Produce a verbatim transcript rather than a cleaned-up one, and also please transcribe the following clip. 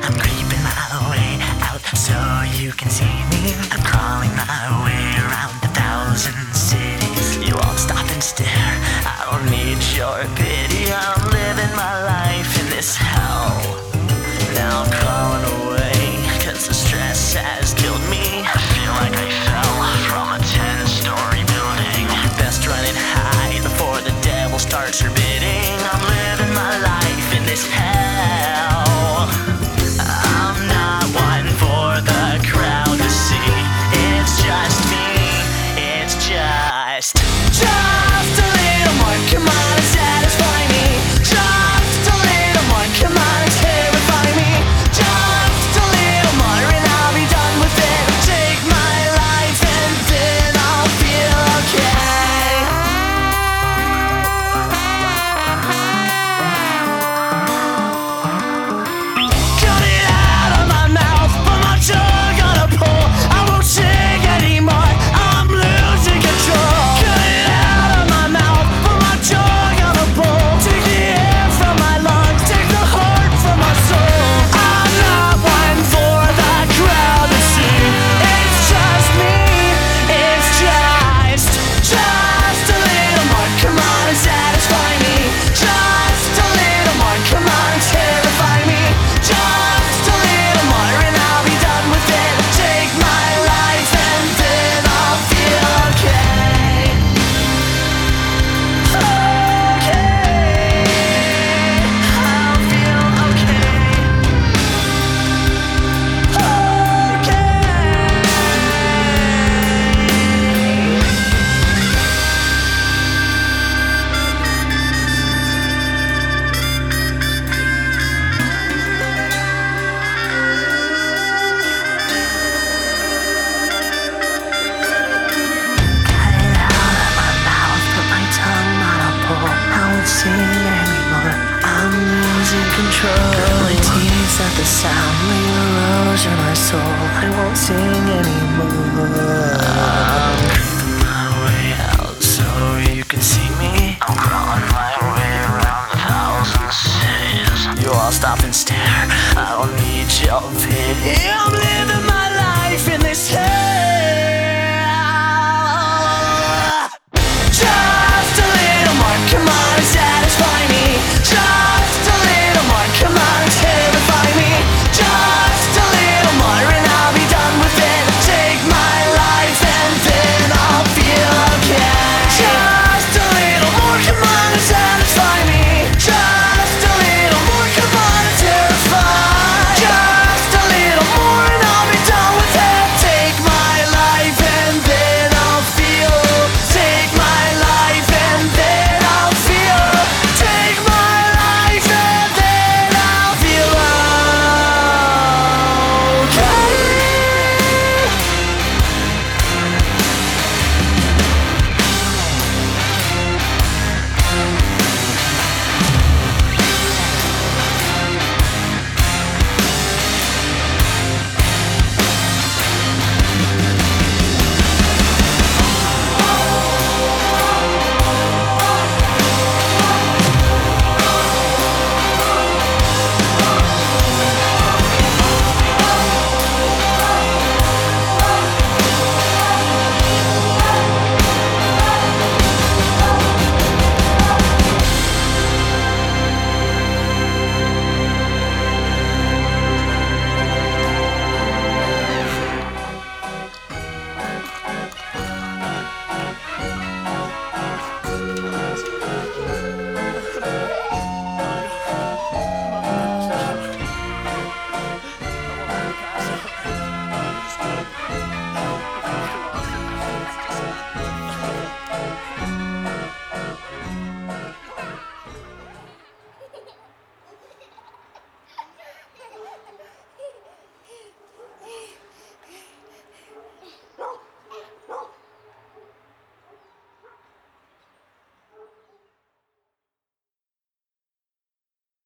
I'm creeping my way out so you can see me. I'm crawling my way around a thousand cities. You all stop and stare, I don't need your pity. I'm living my life in this hell. Now I'm crawling away, cause the stress has killed me. I feel like I fell from a ten-story building. Best run and hide before the devil starts her bidding. I'm living my life in this hell. I'm not one for the crowd to see. It's just me, it's just Just a little more, come on and satisfy me. Just a little more, come on and terrify me. Just a little more and I'll be done with it. Take my life and then I'll feel okay. Cut it out of my mouth, put my tongue on a pole. I won't sing anymore, I'm losing control. Cut it out of my mouth, put my tongue on a pole. Take the air from my lungs, take the heart from my soul. I'm not one for the crowd to see. It's just me, it's just Just a little more, come on and satisfy me. Just a little more, come on and terrify me. Just a little more and I'll be done with it. Take my life and then I'll feel okay. Okay, I'll feel Realities at the sound leave erosion my soul. I won't sing anymore. I'm creeping my way out so you can see me. I'm crawling my way around a thousand cities. You all stop and stare, I don't need your pity. I'm living my life in this hell.